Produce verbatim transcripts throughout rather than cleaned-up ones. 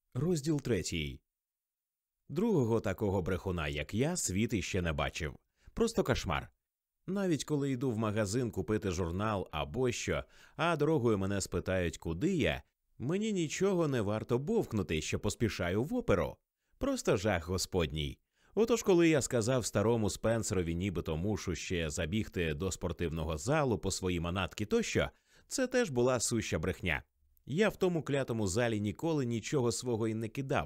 Розділ третій. Другого такого брехуна, як я, світ іще не бачив. Просто кошмар. Навіть коли йду в магазин купити журнал або що, а дорогою мене спитають, куди я, мені нічого не варто бовкнути, що поспішаю в оперу. Просто жах господній. Отож, коли я сказав старому Спенсерові, нібито мушу ще забігти до спортивного залу по свої манатки тощо, це теж була суща брехня. Я в тому клятому залі ніколи нічого свого і не кидав.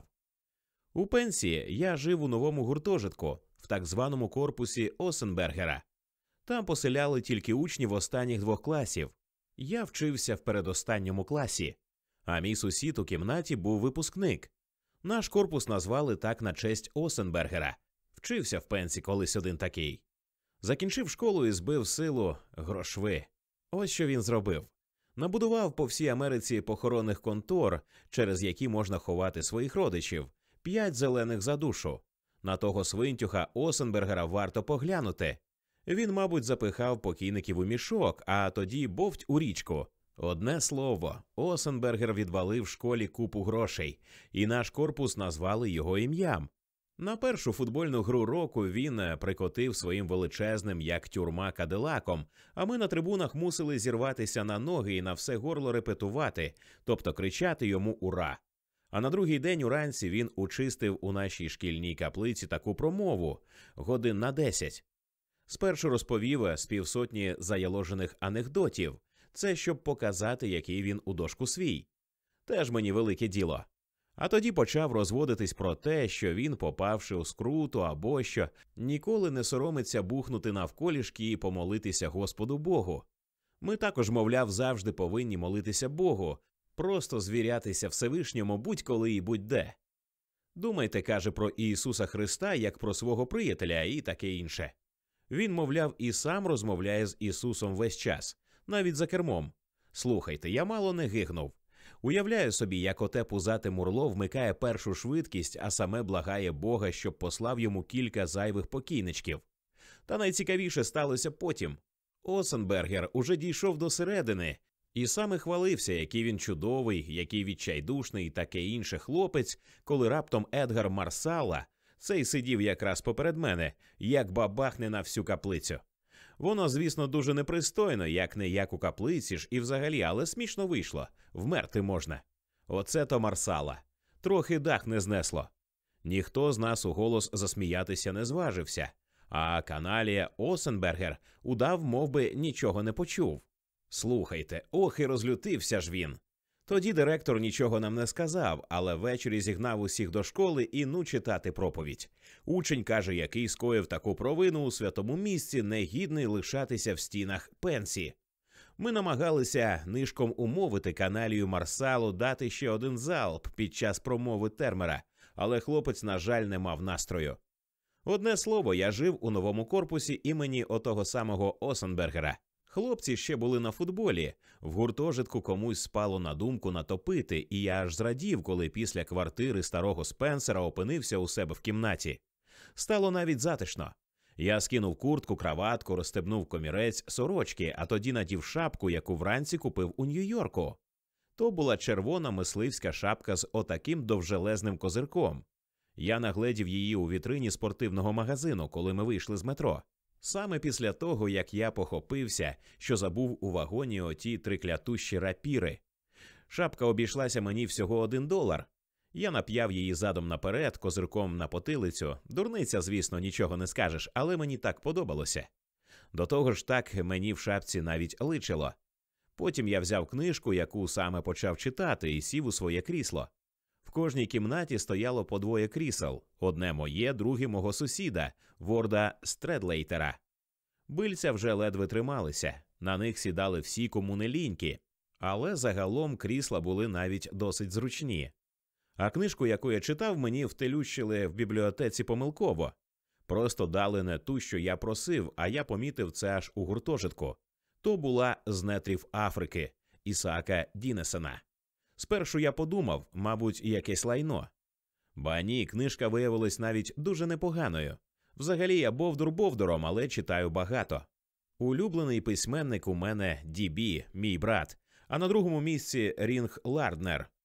У пенсії я жив у новому гуртожитку, в так званому корпусі Осенбергера. Там поселяли тільки учнів останніх двох класів. Я вчився в передостанньому класі, а мій сусід у кімнаті був випускник. Наш корпус назвали так на честь Осенбергера. Вчився в пенсі колись один такий. Закінчив школу і збив силу грошви. Ось що він зробив. Набудував по всій Америці похоронних контор, через які можна ховати своїх родичів, п'ять зелених за душу. На того свинтюха Осенбергера варто поглянути. Він, мабуть, запихав покійників у мішок, а тоді бовть у річку. Одне слово, Осенбергер відвалив в школі купу грошей, і наш корпус назвали його ім'ям. На першу футбольну гру року він прикотив своїм величезним, як тюрма, кадилаком, а ми на трибунах мусили зірватися на ноги і на все горло репетувати, тобто кричати йому «Ура!». А на другий день уранці він учистив у нашій шкільній каплиці таку промову годин на десять. Спершу розповів з півсотні заяложених анекдотів. Це щоб показати, який він у дошку свій. Теж мені велике діло. А тоді почав розводитись про те, що він, попавши у скруту або що, ніколи не соромиться бухнути навколішки і помолитися Господу Богу. Ми також, мовляв, завжди повинні молитися Богу, просто звірятися Всевишньому будь-коли і будь-де. Думайте, каже, про Ісуса Христа, як про свого приятеля і таке інше. Він, мовляв, і сам розмовляє з Ісусом весь час, навіть за кермом. Слухайте, я мало не гигнув. Уявляю собі, як оте пузате мурло вмикає першу швидкість, а саме благає Бога, щоб послав йому кілька зайвих покійничків. Та найцікавіше сталося потім. Осенбергер уже дійшов до середини і саме хвалився, який він чудовий, який відчайдушний і таке інше хлопець, коли раптом Едгар Марсала, цей сидів якраз поперед мене, як бабахне на всю каплицю. Воно, звісно, дуже непристойно, як не як у каплиці ж і взагалі, але смішно вийшло. Вмерти можна. Оце то Марсала. Трохи дах не знесло. Ніхто з нас у голос засміятися не зважився, а каналія Осенбергер удав, мов би, нічого не почув. Слухайте, ох і розлютився ж він. Тоді директор нічого нам не сказав, але ввечері зігнав усіх до школи і ну читати проповідь. Учень каже, який скоїв таку провину у святому місці, негідний лишатися в стінах пенсії. Ми намагалися нишком умовити каналію Марсалу дати ще один залп під час промови Термера, але хлопець, на жаль, не мав настрою. Одне слово, я жив у новому корпусі імені отого самого Осенбергера. Хлопці ще були на футболі, в гуртожитку комусь спало на думку натопити, і я аж зрадів, коли після квартири старого Спенсера опинився у себе в кімнаті. Стало навіть затишно. Я скинув куртку, краватку, розстебнув комірець, сорочки, а тоді надів шапку, яку вранці купив у Нью-Йорку. То була червона мисливська шапка з отаким довжелезним козирком. Я нагледів її у вітрині спортивного магазину, коли ми вийшли з метро. Саме після того, як я похопився, що забув у вагоні оті триклятущі рапіри. Шапка обійшлася мені всього один долар. Я нап'яв її задом наперед, козирком на потилицю. Дурниця, звісно, нічого не скажеш, але мені так подобалося. До того ж так мені в шапці навіть личило. Потім я взяв книжку, яку саме почав читати, і сів у своє крісло. В кожній кімнаті стояло по двоє крісел. Одне моє, друге мого сусіда, Ворда Стредлейтера. Бильця вже ледве трималися, на них сідали всі, кому не ліньки, але загалом крісла були навіть досить зручні. А книжку, яку я читав, мені втелющили в бібліотеці помилково. Просто дали не ту, що я просив, а я помітив це аж у гуртожитку. То була «З нетрів Африки» Ісаака Дінесена. Спершу я подумав, мабуть, якесь лайно. Ба ні, книжка виявилась навіть дуже непоганою. Взагалі я бовдур бовдуром, але читаю багато. Улюблений письменник у мене Ді Бі, мій брат, а на другому місці Рінг Ларднер.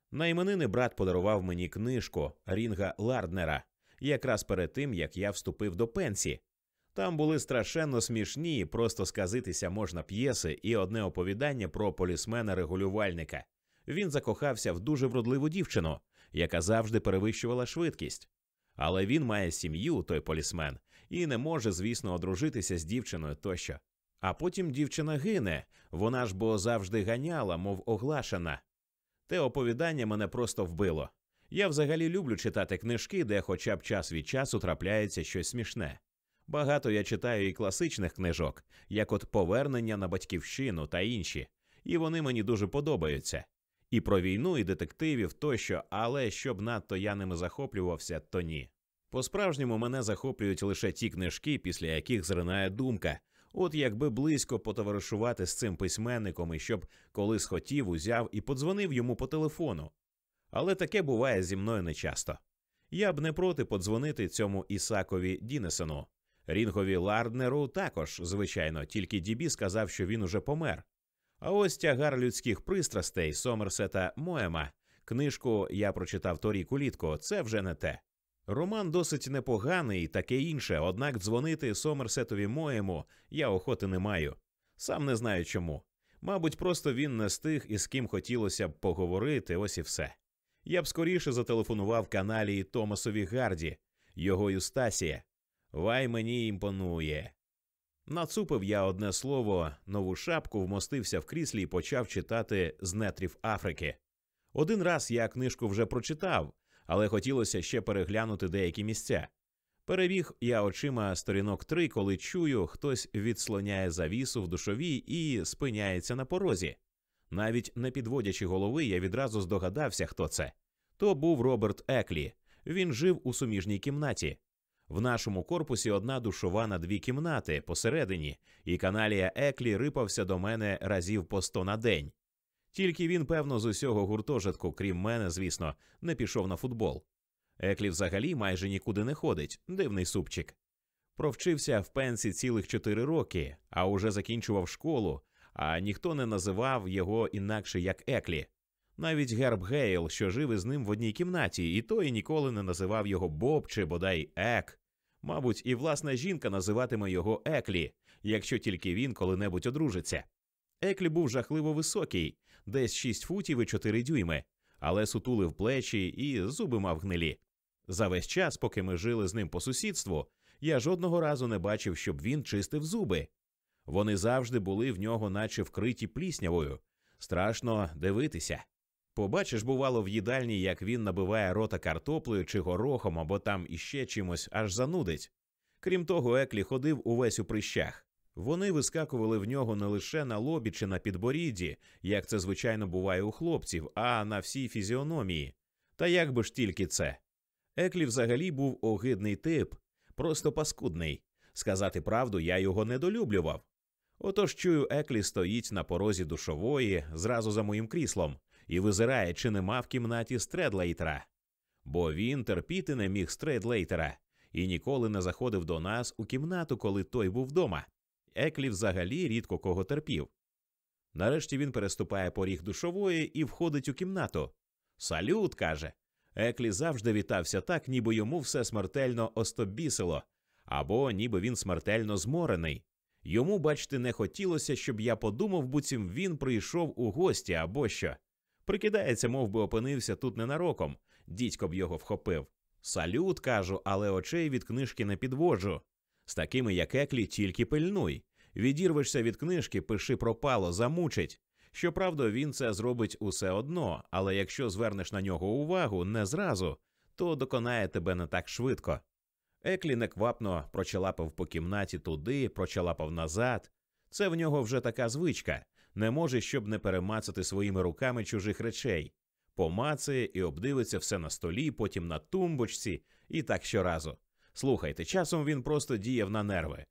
На іменини брат подарував мені книжку Рінга Ларднера якраз перед тим, як я вступив до пенсії. Там були страшенно смішні, просто сказитися можна п'єси і одне оповідання про полісмена-регулювальника. Він закохався в дуже вродливу дівчину, яка завжди перевищувала швидкість. Але він має сім'ю, той полісмен, і не може, звісно, одружитися з дівчиною тощо. А потім дівчина гине, вона ж бо завжди ганяла, мов оглашена. Те оповідання мене просто вбило. Я взагалі люблю читати книжки, де хоча б час від часу трапляється щось смішне. Багато я читаю і класичних книжок, як от «Повернення на батьківщину» та інші, і вони мені дуже подобаються. І про війну, і детективів тощо, але щоб надто я ними захоплювався, то ні. По-справжньому мене захоплюють лише ті книжки, після яких зринає думка. От якби близько потоваришувати з цим письменником і щоб, коли схотів, узяв і подзвонив йому по телефону. Але таке буває зі мною нечасто. Я б не проти подзвонити цьому Ісакові Діннесону. Рінгові Ларднеру також, звичайно, тільки Дібі сказав, що він уже помер. А ось «Тягар людських пристрастей» Сомерсета Моема, книжку я прочитав торік улітку, це вже не те. Роман досить непоганий і таке інше, однак дзвонити Сомерсетові Моему я охоти не маю. Сам не знаю чому. Мабуть, просто він не з тих, із ким хотілося б поговорити, ось і все. Я б скоріше зателефонував каналії Томасові Гарді, його Юстасія. Вай мені імпонує. Нацупив я одне слово, нову шапку, вмостився в кріслі і почав читати «З нетрів Африки». Один раз я книжку вже прочитав, але хотілося ще переглянути деякі місця. Перебіг я очима сторінок три, коли чую, хтось відслоняє завісу в душовій і спиняється на порозі. Навіть не підводячи голови, я відразу здогадався, хто це. То був Роберт Еклі. Він жив у суміжній кімнаті. В нашому корпусі одна душова на дві кімнати посередині, і каналія Еклі рипався до мене разів по сто на день. Тільки він, певно, з усього гуртожитку, крім мене, звісно, не пішов на футбол. Еклі взагалі майже нікуди не ходить, дивний супчик. Провчився в пенсі цілих чотири роки, а уже закінчував школу, а ніхто не називав його інакше як Еклі. Навіть Герб Гейл, що жив із ним в одній кімнаті, і той ніколи не називав його Боб чи, бодай, Ек. Мабуть, і власна жінка називатиме його Еклі, якщо тільки він коли-небудь одружиться. Еклі був жахливо високий, десь шість футів і чотири дюйми, але сутулив плечі і зуби мав гнилі. За весь час, поки ми жили з ним по сусідству, я жодного разу не бачив, щоб він чистив зуби. Вони завжди були в нього наче вкриті пліснявою. Страшно дивитися. Побачиш, бувало, в їдальні, як він набиває рота картоплею чи горохом або там іще чимось, аж занудить. Крім того, Еклі ходив увесь у прищах. Вони вискакували в нього не лише на лобі чи на підборідді, як це звичайно буває у хлопців, а на всій фізіономії. Та як би ж тільки це. Еклі взагалі був огидний тип, просто паскудний. Сказати правду, я його недолюблював. Отож чую, Еклі стоїть на порозі душової, зразу за моїм кріслом, і визирає, чи нема в кімнаті Стредлейтера. Бо він терпіти не міг Стредлейтера і ніколи не заходив до нас у кімнату, коли той був вдома. Еклі взагалі рідко кого терпів. Нарешті він переступає поріг душової і входить у кімнату. «Салют!» – каже. Еклі завжди вітався так, ніби йому все смертельно остобісило, або ніби він смертельно зморений. Йому, бачте, не хотілося, щоб я подумав, буцім він прийшов у гості або що. Прикидається, мов би опинився тут ненароком. Дідько б його вхопив. «Салют!» – кажу, але очей від книжки не підводжу. З такими, як Еклі, тільки пильнуй. Відірвешся від книжки, пиши пропало, замучить. Щоправда, він це зробить усе одно, але якщо звернеш на нього увагу не зразу, то доконає тебе не так швидко. Еклі неквапно прочалапав по кімнаті туди, прочалапав назад. Це в нього вже така звичка. Не може, щоб не перемацати своїми руками чужих речей. Помацає і обдивиться все на столі, потім на тумбочці, і так щоразу. Слухайте, часом він просто діяв на нерви.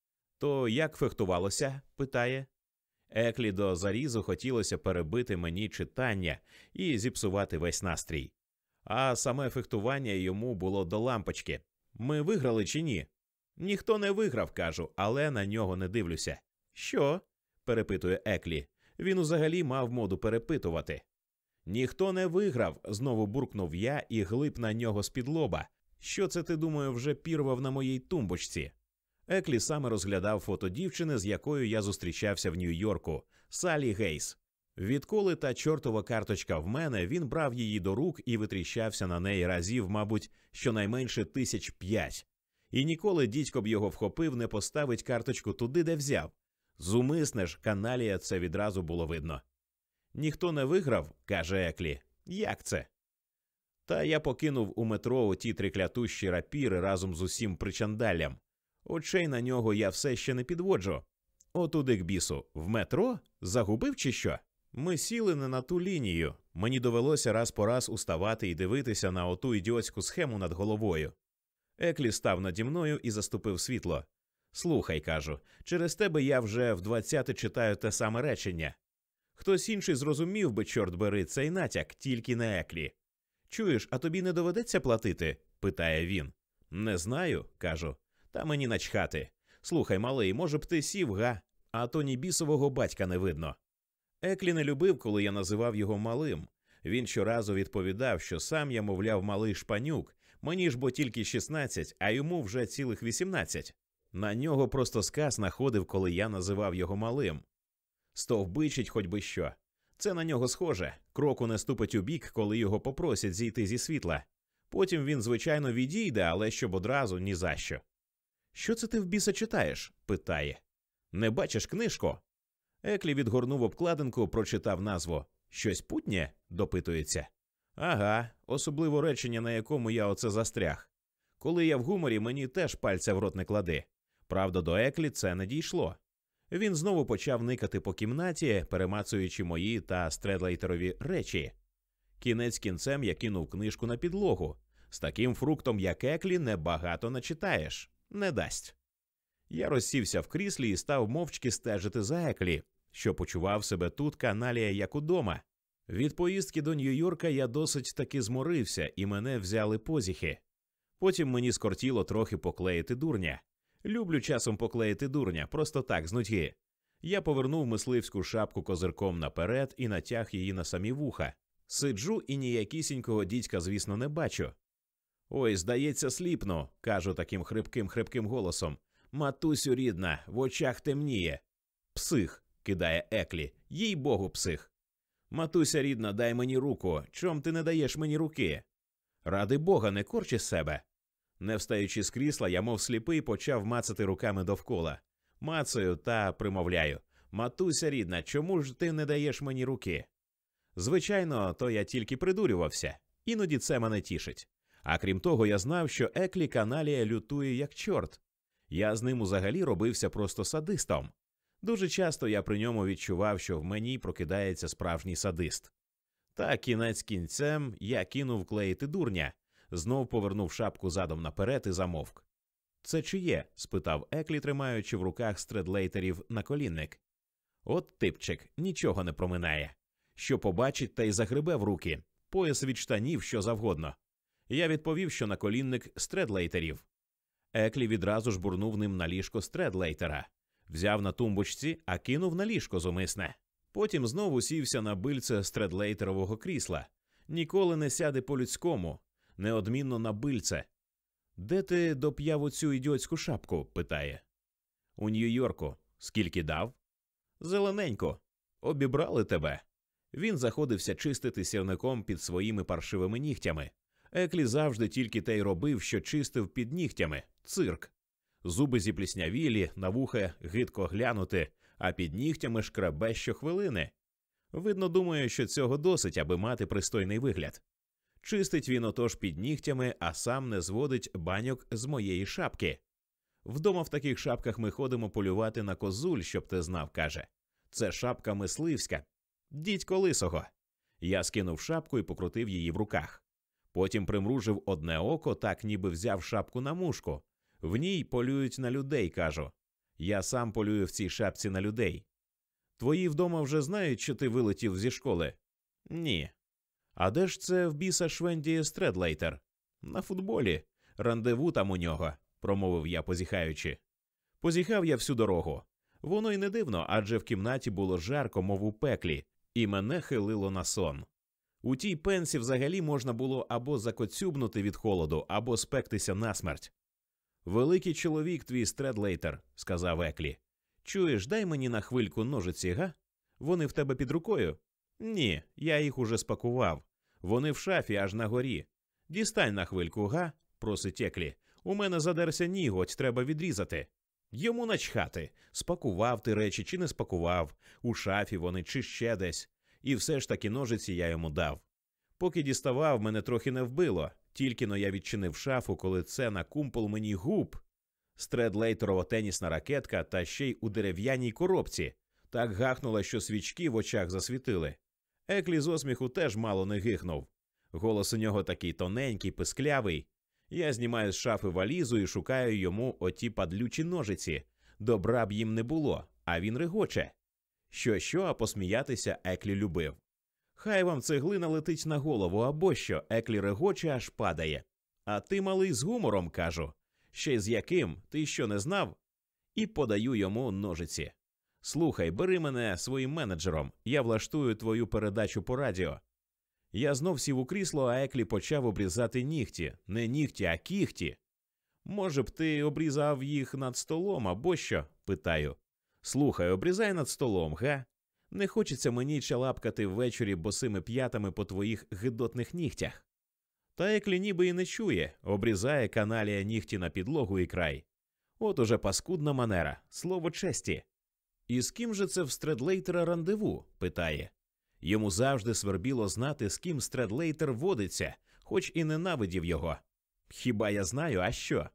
«То як фехтувалося?» – питає. Еклі до зарізу хотілося перебити мені читання і зіпсувати весь настрій. А саме фехтування йому було до лампочки. Ми виграли чи ні? Ніхто не виграв, кажу, але на нього не дивлюся. Що? Перепитує Еклі. Він взагалі мав моду перепитувати. Ніхто не виграв, знову буркнув я і глиб на нього з-під лоба. Що це, ти, думаю, вже пірвав на моїй тумбочці? Еклі саме розглядав фото дівчини, з якою я зустрічався в Нью-Йорку, Салі Гейс. Відколи та чортова карточка в мене, він брав її до рук і витріщався на неї разів, мабуть, щонайменше тисяч п'ять. І ніколи дідько б його вхопив, не поставить карточку туди, де взяв. Зумисне ж, каналія, це відразу було видно. «Ніхто не виграв?» – каже Еклі. «Як це?» Та я покинув у метро оті триклятущі рапіри разом з усім причандаллям. Очей на нього я все ще не підводжу. Отуди к бісу. В метро? Загубив чи що? Ми сіли не на ту лінію. Мені довелося раз по раз уставати і дивитися на оту ідіотську схему над головою. Еклі став наді мною і заступив світло. «Слухай», – кажу, – «через тебе я вже в двадцяте читаю те саме речення. Хтось інший зрозумів би, чорт бери, цей натяк, тільки не Еклі». «Чуєш, а тобі не доведеться платити?» – питає він. «Не знаю», – кажу. «Та мені начхати. Слухай, малий, може б ти сів, га? А то ні бісового батька не видно». Еклі не любив, коли я називав його малим. Він щоразу відповідав, що сам я, мовляв, малий шпанюк, мені ж бо тільки шістнадцять, а йому вже цілих вісімнадцять. На нього просто сказ находив, коли я називав його малим. Стовбичить хоч би що. Це на нього схоже. Кроку не ступить у бік, коли його попросять зійти зі світла. Потім він, звичайно, відійде, але щоб одразу ні за що. «Що це ти в біса читаєш?» – питає. «Не бачиш книжку?» Еклі відгорнув обкладинку, прочитав назву. «Щось путнє?» – допитується. «Ага, особливо речення, на якому я оце застряг. Коли я в гуморі, мені теж пальця в рот не клади. Правда, до Еклі це не дійшло». Він знову почав никати по кімнаті, перемацуючи мої та Стредлейтерові речі. Кінець кінцем я кинув книжку на підлогу. З таким фруктом, як Еклі, небагато начитаєш. Не дасть. Я розсівся в кріслі і став мовчки стежити за Еклі, що почував себе тут каналія як удома. Від поїздки до Нью-Йорка я досить таки зморився, і мене взяли позіхи. Потім мені скортіло трохи поклеїти дурня. Люблю часом поклеїти дурня, просто так, з нудьги. Я повернув мисливську шапку козирком наперед і натяг її на самі вуха. Сиджу і ніякісінького дідька, звісно, не бачу. «Ой, здається, сліпну», – кажу таким хрипким-хрипким голосом. «Матусю рідна, в очах темніє». «Псих», – кидає Еклі, – «їй-богу, псих». «Матуся рідна, дай мені руку, чом ти не даєш мені руки?» «Ради Бога, не корчи себе». Не встаючи з крісла, я мов сліпий почав мацати руками довкола. Мацаю та примовляю. «Матуся рідна, чому ж ти не даєш мені руки?» Звичайно, то я тільки придурювався. Іноді це мене тішить. А крім того, я знав, що Еклі каналія лютує як чорт. Я з ним взагалі робився просто садистом. Дуже часто я при ньому відчував, що в мені прокидається справжній садист. Та кінець кінцем я кинув клеїти дурня. Знов повернув шапку задом наперед і замовк. «Це чиє?» – спитав Еклі, тримаючи в руках Стредлейтерів наколінник. От типчик, нічого не проминає. Що побачить, та й загребе в руки. Пояс від штанів, що завгодно. Я відповів, що наколінник Стредлейтерів. Еклі відразу ж бурнув ним на ліжко Стредлейтера. Взяв на тумбочці, а кинув на ліжко зумисне. Потім знову сівся на бильце Стредлейтерового крісла. Ніколи не сяде по-людському. Неодмінно на бильце. «Де ти доп'яв оцю ідіотську шапку?» – питає. «У Нью-Йорку». «Скільки дав?» «Зелененько». «Обібрали тебе». Він заходився чистити сірником під своїми паршивими нігтями. Еклі завжди тільки те й робив, що чистив під нігтями. Цирк. Зуби зіпліснявілі, на вуха гидко глянути, а під нігтями шкрабе щохвилини. Видно, думає, що цього досить, аби мати пристойний вигляд. Чистить він отож під нігтями, а сам не зводить баньок з моєї шапки. Вдома в таких шапках ми ходимо полювати на козуль, щоб ти знав, каже. Це шапка мисливська. Дідько лисого. Я скинув шапку і покрутив її в руках. Потім примружив одне око, так ніби взяв шапку на мушку. В ній полюють на людей, кажу. Я сам полюю в цій шапці на людей. Твої вдома вже знають, що ти вилетів зі школи? Ні. А де ж це в біса швендіє Стредлейтер? На футболі. Рандеву там у нього, промовив я, позіхаючи. Позіхав я всю дорогу. Воно й не дивно, адже в кімнаті було жарко, мов у пеклі, і мене хилило на сон. У тій пенсі взагалі можна було або закоцюбнути від холоду, або спектися насмерть. «Великий чоловік твій Стредлейтер», – сказав Еклі. «Чуєш, дай мені на хвильку ножиці, га? Вони в тебе під рукою?» «Ні, я їх уже спакував. Вони в шафі аж на горі. Дістань на хвильку, га?» – просить Еклі. «У мене задерся ніготь, треба відрізати». Йому начхати, спакував ти речі чи не спакував, у шафі вони чи ще десь. І все ж таки ножиці я йому дав. Поки діставав, мене трохи не вбило. Тільки-но я відчинив шафу, коли це на кумпол мені губ. Стредлейтерова тенісна ракетка та ще й у дерев'яній коробці. Так гахнула, що свічки в очах засвітили. Еклі з осміху теж мало не гихнув. Голос у нього такий тоненький, писклявий. Я знімаю з шафи валізу і шукаю йому оті падлючі ножиці. Добра б їм не було, а він регоче. Що-що, а посміятися Еклі любив. Хай вам цеглина летить на голову, або що, Еклі регоче, аж падає. А ти, малий, з гумором, кажу. Ще з яким, ти що, не знав? І подаю йому ножиці. Слухай, бери мене своїм менеджером, я влаштую твою передачу по радіо. Я знов сів у крісло, а Еклі почав обрізати нігті. Не нігті, а кіхті. Може б ти обрізав їх над столом, або що? Питаю. Слухай, обрізай над столом, га? Не хочеться мені чалапкати ввечері босими п'ятами по твоїх гидотних нігтях. Та Еклі ніби і не чує, обрізає каналія нігті на підлогу і край. От уже паскудна манера, слово честі. І з ким же це в Стредлейтера рандеву? Питає. Йому завжди свербіло знати, з ким Стредлейтер водиться, хоч і ненавидів його. Хіба я знаю, а що?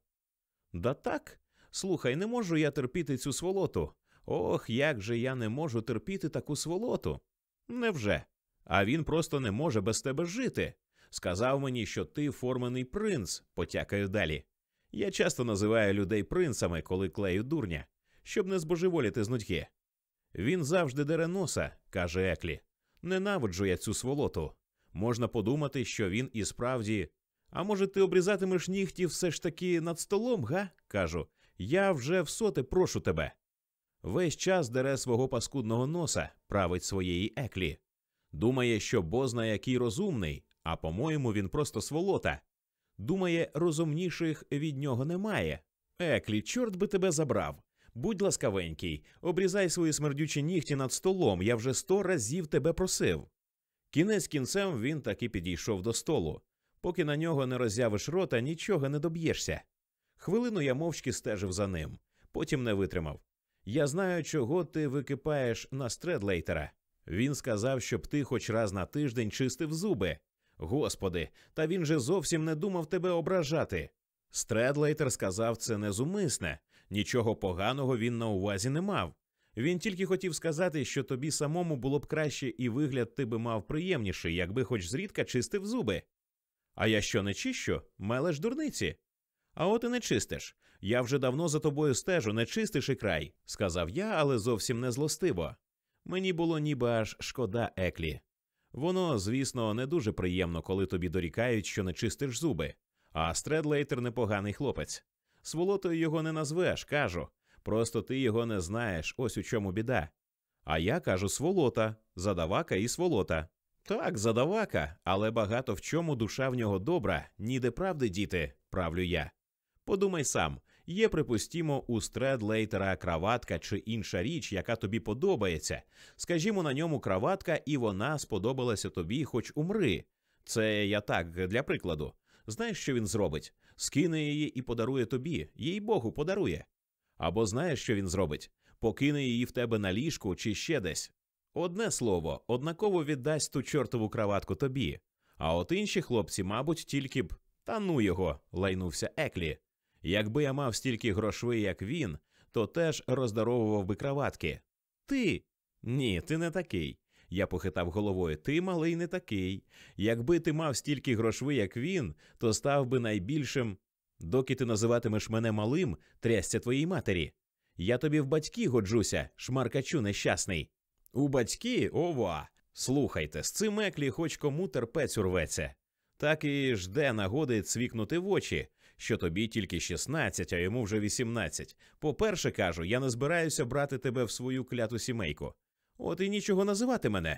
Да так. Слухай, не можу я терпіти цю сволоту. Ох, як же я не можу терпіти таку сволоту. Невже? А він просто не може без тебе жити. Сказав мені, що ти формений принц, потякаю далі. Я часто називаю людей принцами, коли клею дурня, щоб не збожеволіти з нудьги. Він завжди дере носа, каже Еклі. Ненавиджу я цю сволоту. Можна подумати, що він і справді... А може, ти обрізатимеш нігті все ж таки над столом, га? Кажу. Я вже всоте прошу тебе. Весь час дере свого паскудного носа, править своєї Еклі. Думає, що бозна який розумний, а по-моєму він просто сволота. Думає, розумніших від нього немає. Еклі, чорт би тебе забрав. Будь ласкавенький, обрізай свої смердючі нігті над столом, я вже сто разів тебе просив. Кінець кінцем він таки підійшов до столу. Поки на нього не роззявиш рота, нічого не доб'єшся. Хвилину я мовчки стежив за ним, потім не витримав. Я знаю, чого ти википаєш на Стредлейтера. Він сказав, щоб ти хоч раз на тиждень чистив зуби. Господи, та він же зовсім не думав тебе ображати. Стредлейтер сказав це незумисне. Нічого поганого він на увазі не мав. Він тільки хотів сказати, що тобі самому було б краще і вигляд ти би мав приємніший, якби хоч зрідка чистив зуби. А я що, не чищу? Мелеш дурниці? А от і не чистиш. Я вже давно за тобою стежу, не чистиш і край, сказав я, але зовсім не злостиво. Мені було ніби аж шкода Еклі. Воно, звісно, не дуже приємно, коли тобі дорікають, що не чистиш зуби. А Стредлейтер непоганий хлопець. Сволотою його не назвеш, кажу. Просто ти його не знаєш, ось у чому біда. А я кажу сволота, задавака і сволота. Так, задавака, але багато в чому душа в нього добра, ніде правди діти, правлю я. Подумай сам, є, припустімо, у Стредлейтера краватка чи інша річ, яка тобі подобається. Скажімо, на ньому краватка, і вона сподобалася тобі, хоч умри. Це я так, для прикладу. Знаєш, що він зробить? Скине її і подарує тобі, їй-богу, подарує. Або знаєш, що він зробить? Покине її в тебе на ліжку чи ще десь. Одне слово, однаково віддасть ту чортову краватку тобі. А от інші хлопці, мабуть, тільки б... Та ну його, лайнувся Еклі. Якби я мав стільки грошей, як він, то теж роздаровував би краватки. Ти? Ні, ти не такий. Я похитав головою. Ти, малий, не такий. Якби ти мав стільки грошей, як він, то став би найбільшим... Доки ти називатимеш мене малим, трясця твоїй матері. Я тобі в батьки годжуся, шмаркачу нещасний. У батьки? Ова! Слухайте, з цим Еклі хоч кому терпець урветься. Так і жде нагоди цвікнути в очі, що тобі тільки шістнадцять, а йому вже вісімнадцять. По-перше, кажу, я не збираюся брати тебе в свою кляту сімейку. От і нічого називати мене.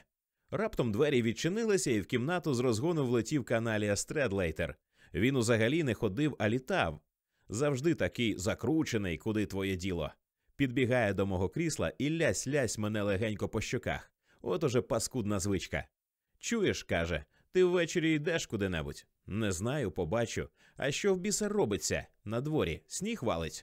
Раптом двері відчинилися, і в кімнату з розгону влетів Каналія Стредлейтер. Він узагалі не ходив, а літав. Завжди такий закручений, куди твоє діло. Підбігає до мого крісла і лясь-лясь мене легенько по щоках. От уже паскудна звичка. «Чуєш», – каже, – «ти ввечері йдеш куди-небудь?» «Не знаю, побачу. А що в біса робиться? На дворі сніг валить?»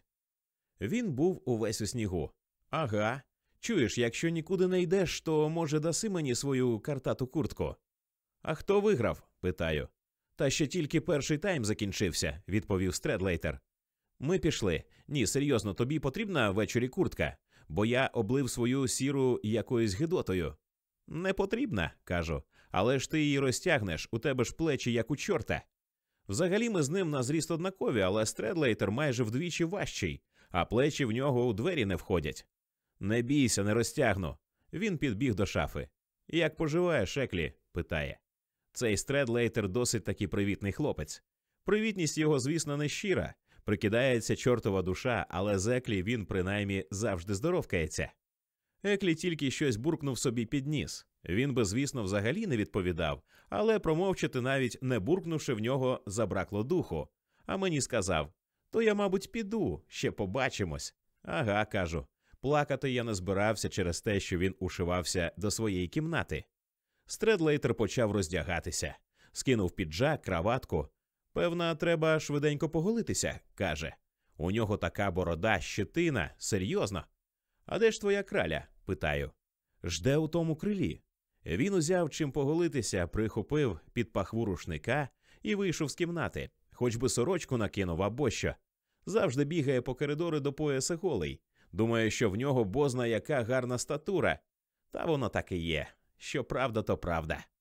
Він був увесь у снігу. «Ага. Чуєш, якщо нікуди не йдеш, то, може, даси мені свою картату куртку?» «А хто виграв?» – питаю. «Та ще тільки перший тайм закінчився», – відповів Стредлейтер. «Ми пішли. Ні, серйозно, тобі потрібна ввечері куртка? Бо я облив свою сіру якоюсь гидотою». «Не потрібна», – кажу. «Але ж ти її розтягнеш, у тебе ж плечі як у чорта». Взагалі ми з ним на зріст однакові, але Стредлейтер майже вдвічі важчий, а плечі в нього у двері не входять. «Не бійся, не розтягну». Він підбіг до шафи. «Як поживаєш, Еклі?» – питає. Цей Стредлейтер досить таки привітний хлопець. Привітність його, звісно, не щира. Прикидається чортова душа, але з Еклі він, принаймні, завжди здоровкається. Еклі тільки щось буркнув собі під ніс. Він би, звісно, взагалі не відповідав, але промовчати навіть не буркнувши в нього забракло духу. А мені сказав: «То я, мабуть, піду, ще побачимось». «Ага», кажу. Плакати я не збирався через те, що він ушивався до своєї кімнати. Стредлейтер почав роздягатися. Скинув піджак, краватку. «Певно, треба швиденько поголитися», каже. «У нього така борода, щетина, серйозно». «А де ж твоя краля?» – питаю. «Жде у тому крилі». Він узяв чим поголитися, прихопив під пахву рушника і вийшов з кімнати. Хоч би сорочку накинув або що. Завжди бігає по коридору до пояса голий. Думає, що в нього бозна яка гарна статура. Та воно так і є. Що правда, то правда.